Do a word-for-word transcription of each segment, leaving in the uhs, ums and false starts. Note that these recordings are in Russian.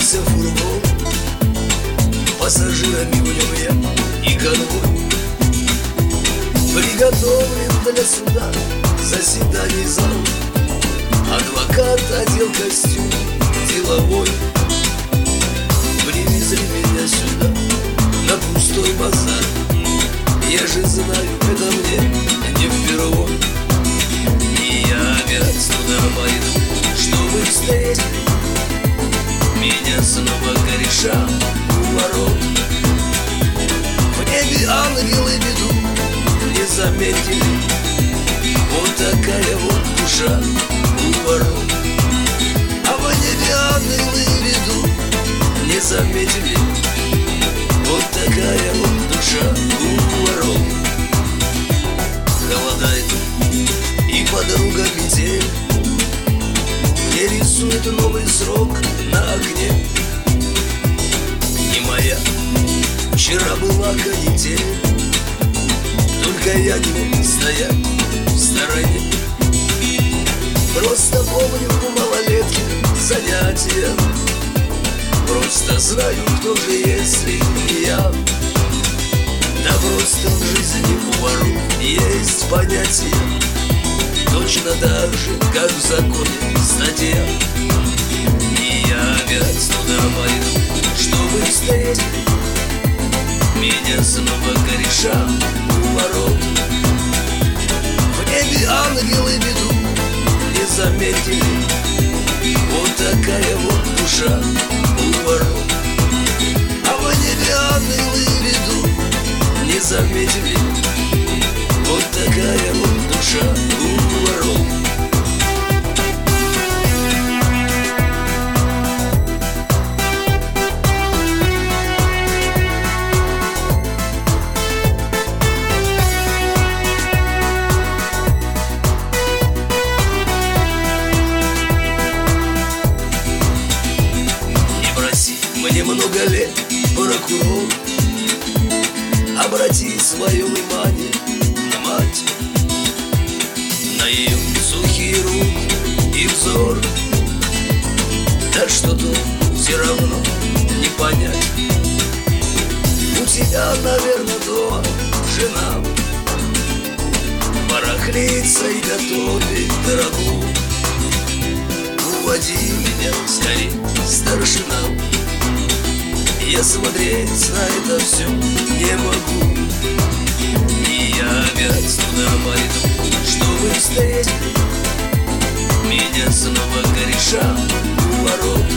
Остановился фургон, пассажирами в нем я и конвой. Приготовлен для суда заседаний зал. Адвокат одел костюм деловой. Привезли меня сюда, на пустой базар. Я же знаю, это мне не впервой. И я опять туда пойду, чтобы встретить меня снова кореша у ворот. В небе ангелы ведут, не заметили. Вот такая вот душа у ворот. А в небе ангелы ведут, не заметили. Вот такая вот душа у ворот. Холодает и подруга метель мне рисует новый срок на окне. Не моя, вчера была канитель, только я не мог стоять в стороне. Просто помню малолетки занятия. Просто знаю, кто же, если не я. Да просто в жизни у воров есть понятие, точно так же, как в законе статья. И я опять туда пойду, чтобы встретить меня снова кореша у ворот. В небе ангелы ведут, не заметили. Вот такая вот душа у ворот. А в небе ангелы ведут, не заметили. Вот такая вот душа у ворот. Мне много лет, прокурор, обрати свое внимание на мать, на ее сухие руки и взор. Да что тут все равно не понять. У тебя, наверное, дома жена барахлится и готовит дорогу. Уводи меня скорей, старшина. Я смотреть на это все не могу. И я опять туда пойду, чтобы встретить меня снова кореша у ворот.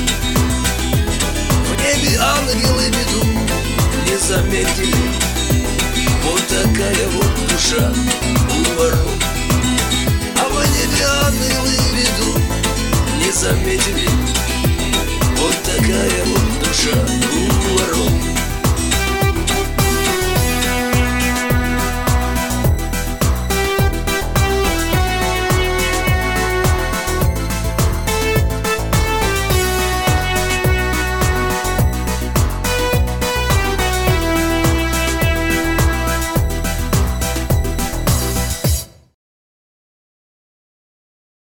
В небе ангелы ведут, не заметили. Вот такая вот душа у ворот. А в небе ангелы ведут, не заметили.